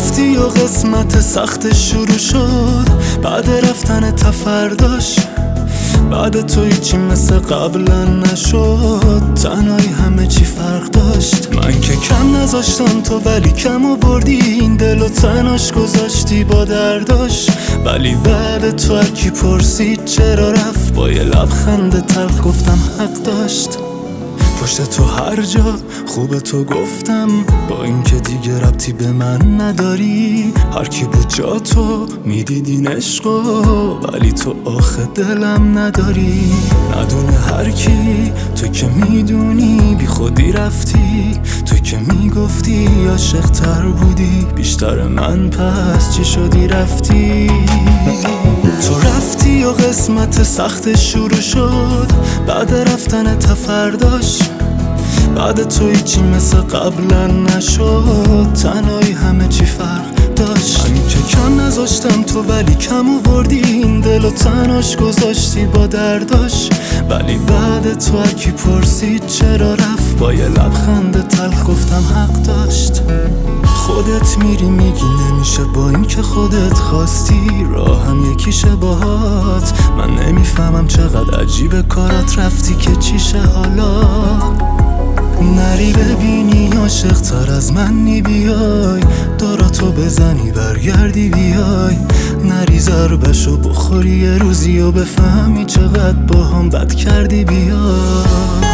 رفتی و قسمت سخت شروع شد، بعد رفتن تفرداش. بعد تو هیچی مثل قبلا نشد، تنهایی همه چی فرق داشت. من که کم نذاشتم تو ولی کم آوردی، این دل و تناش گذاشتی با درداش. ولی بعد تو هرکی پرسید چرا رفت، با یه لبخند تلخ گفتم حق داشت. پشت تو هر جا خوب تو گفتم، با اینکه دیگه ربطی به من نداری. هر کی بود جا تو میدیدین عشقو، ولی تو آخه دلم نداری. ندونه هر کی، تو که میدونی بی خودی رفتی. تو که میگفتی عاشق تر بودی بیشتر من، پس چی شدی رفتی؟ تو رفتی و قسمت سخت شروع شد، بعد رفتن تفرداش. بعد تو هیچی مثل قبلا نشد، تنهایی همه چی فرق داشت. من که کم نذاشتم تو ولی کم آوردی، این دل و تناش گذاشتی با درداش. ولی بعد تو هرکی پرسید چرا رفت، با یه لبخند تلخ گفتم حق داشت. خودت میری میگی نمیشه با این که خودت خواستی، راه هم یکیشه باهات. من نمیفهمم چقدر عجیبه کارات رفتی که چیشه حالا. نری ببینی عاشق تر از منی بیای، داراتو بزنی برگردی بیای. نری ضربشو بخوری یه روزی و بفهمی چقدر با هم بد کردی بیای.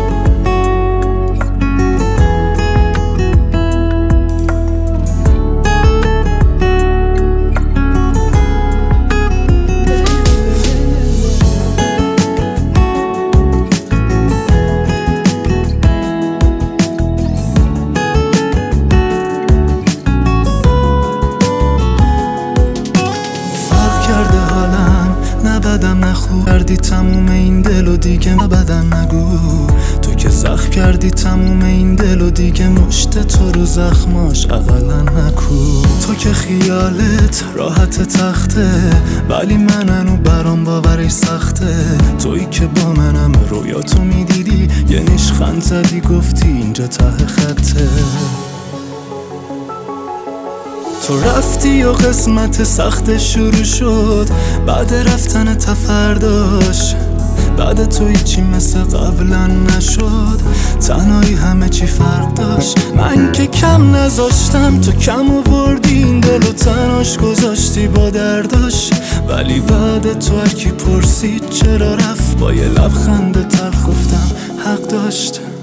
بدم نخور کردی تموم این دل و دیگه بدن نگو. تو که زخم کردی تموم این دل و دیگه مشت تو رو زخماش اقلا نکو. تو که خیالت راحت تخته، ولی منو برام باورش سخته. تویی که با منم رویاتو میدیدی، یه نیشخند زدی گفتی اینجا ته خطه. تو رفتی و قسمت سخت شروع شد، بعد رفتن تفرداش. بعد تو هیچی مثل قبلا نشد، تنهایی همه چی فرق داشت. من که کم نذاشتم تو کم آوردی، این دل و تناش گذاشتی با درداش. ولی بعد تو هرکی پرسید چرا رفت، با یه لبخند تلخ گفتم حق داشت.